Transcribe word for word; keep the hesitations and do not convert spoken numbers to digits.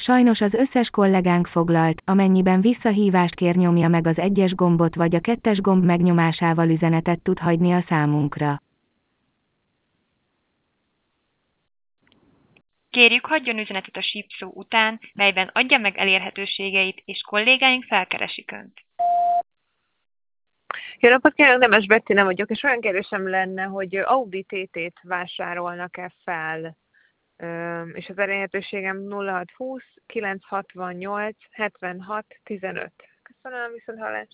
Sajnos az összes kollégánk foglalt, amennyiben visszahívást kér, nyomja meg az egyes gombot vagy a kettes gomb megnyomásával üzenetet tud hagyni a számunkra. Kérjük, hagyjon üzenetet a sípszó után, melyben adja meg elérhetőségeit, és kollégáink felkeresik Önt. Jó napot kívánok, Nemes Bettina vagyok, és olyan kérdésem lenne, hogy Audi té té-t vásárolnak-e fel, és az elérhetőségem nulla hat húsz kilencszázhatvannyolc hetvenhat tizenöt. Köszönöm, viszont hallás.